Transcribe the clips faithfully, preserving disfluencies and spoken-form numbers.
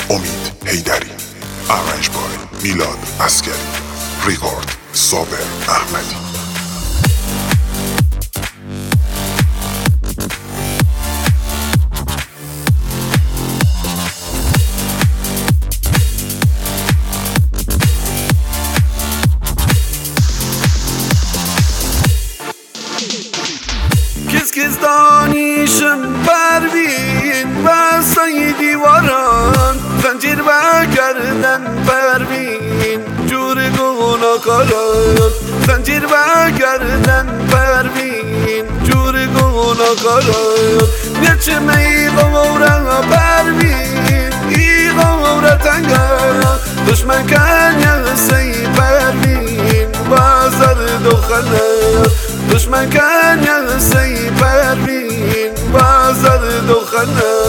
امید حیدری، آرنج بای میلاد عسکری، ریکارد صابر احمدی. کس کس دانیشم پروین بستای دیواران زنجیر بگردن پروین جور گناهکاران زنجیر بگردن پروین جور گناهکاران نچه می غورا پروین ای غورا تنگا دشمن کنیا سی پروین بازار دخنه دشمن کنیا سی پروین بازار دخنه.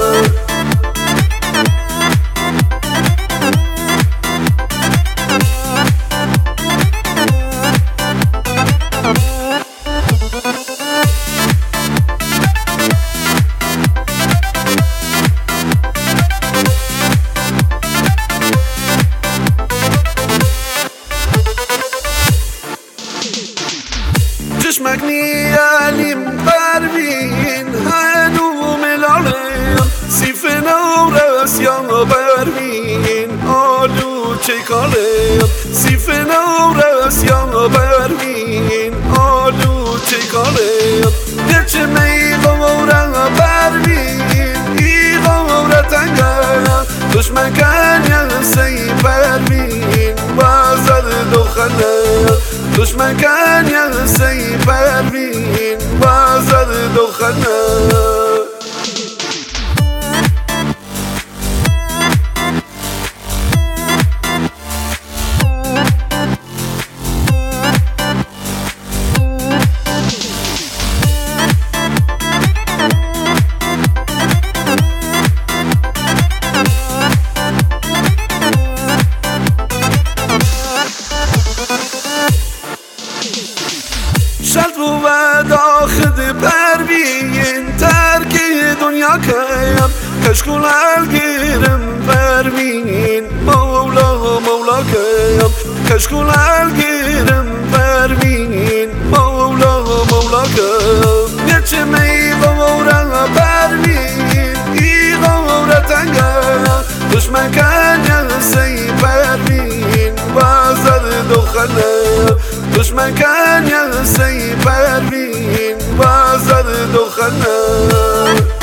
چشمک نیالیم پروین هنو ملالم سیف نورس یا پروین آلو چکالم سیف نورس یا پروین آلو چکالم نچه می غورا پروین ای غورا تنگا دشمن کنیا سی پروین بازار دخنه دشمن کنیا سی پروین بازار دخنه. شرط بود آخد پروین ترک دنیا کم کشکول الگیرم پروین مولا مولا کم کشکول الگیرم پروین مولا مولا کم نچه می غورا پروین ای غورا تنگا دشمن کنیا سی پروین بازار دخنه دشمن کنیا سی پروین بازار دخنه.